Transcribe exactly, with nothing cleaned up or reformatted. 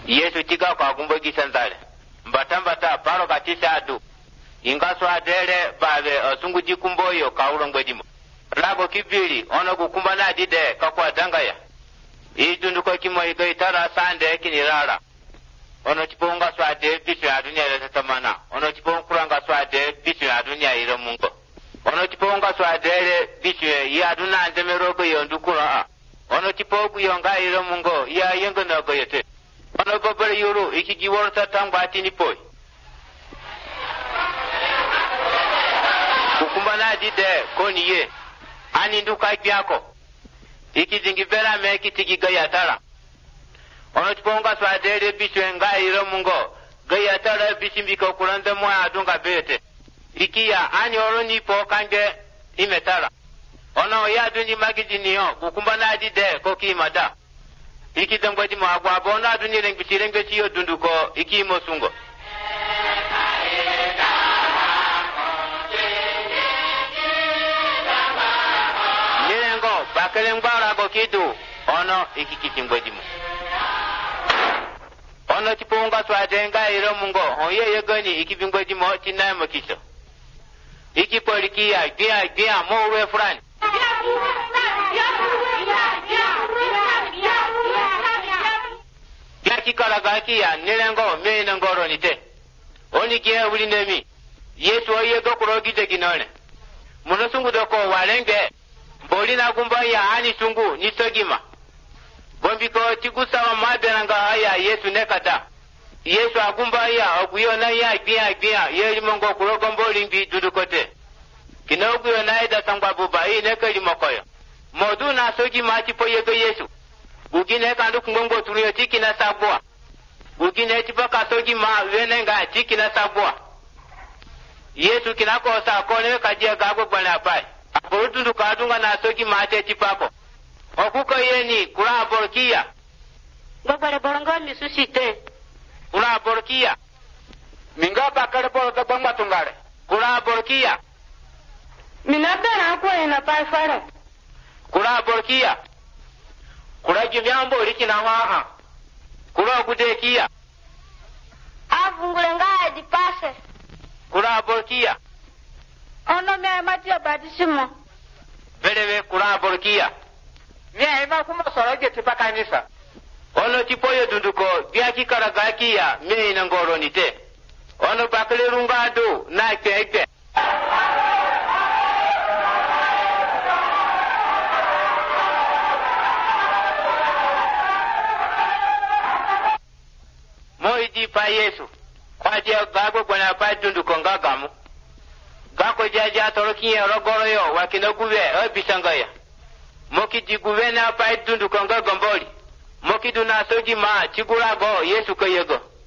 Yesu tiga kwa gumbo gisandale mbatambata paro katisa adu ingaso adele babe osungu jikumboyo kaulongo jimo lago kibili ono kukumbana dide kakwa dangaya idundu ko kimo igaitara sande kinirara ono chiponga swade bisu adunya ile tamana ono chiponga swade bisu adunya ile mungo ono chiponga swade bisu ya aduna ndemerogo yondukura ono chipogu yonga ile mungo ya yengo nogo yete ono gobere yuru ikijiworta tangwati ni poi kukumbana dide koni ye ani nduka byako ikizingi bela me kitigi gayatara ono chiponga swadere biswe ngairo mungo gayatara bisimbiko kulande mwa adunga bete ikiya ani oroni po kange imetara ono ya duni magijini yo kukumbana dide koki mada ikidangwaji mo agwa bona duni reng bisireng besiyo dunduko iki mosungo bakale mbara go kidu ono ikikitimbwedimu ono chipunga swadenga iro mungo oye yegoni ikibingwedimo tinamo kiso ikipolikia dia dia mowe frani yakikala gakia nilengo mena ngoro nite oni kie ulinemi yesu oye go kurogite kinone munosungu doko walenge bolina gumba ya ani sungu nisogima bombiko tigusawa maderanga haya yesu nekata yesu agumba ya oguyona ya bia bia yeli mongo kurogomboli mbi dudukote kinoguyo na ida sangwa buba hii nekeli mokoyo modu na sogi mati po yego yesu ugine kandu kungongo turiyo tiki na sabua ugine tipaka sogi ma wenenga tiki na sabua yesu kinako sa kone kajia gago bwana apai Borutundu kadunga na soki mate tipako. Okuko yeni kura borkia. Gobare borongo misusite. Kura borkia. Minga bakare borga bangma tungare. Kura borkia. Minata na ko ina paifare. Kura borkia. Kura jimyambo rikina waha. Kura gudekia. Avungulenga di pase. Kura borkia. Ono me matia badisimo. Belewe kura borkia. Mia ema kuma soroge tipaka nisa. Ono tipoyo dunduko dia kikara gakia me inangoro nite. Ono bakle rungado na keke. Moidi pa Yesu. Kwa dia gago bwana pa dunduko ngagamu. Gako jaja toroki ya rogoro yo wakina guwe obisangaya moki diguwe na pa idundu konga gomboli moki duna soji ma chigura go Yesu koyego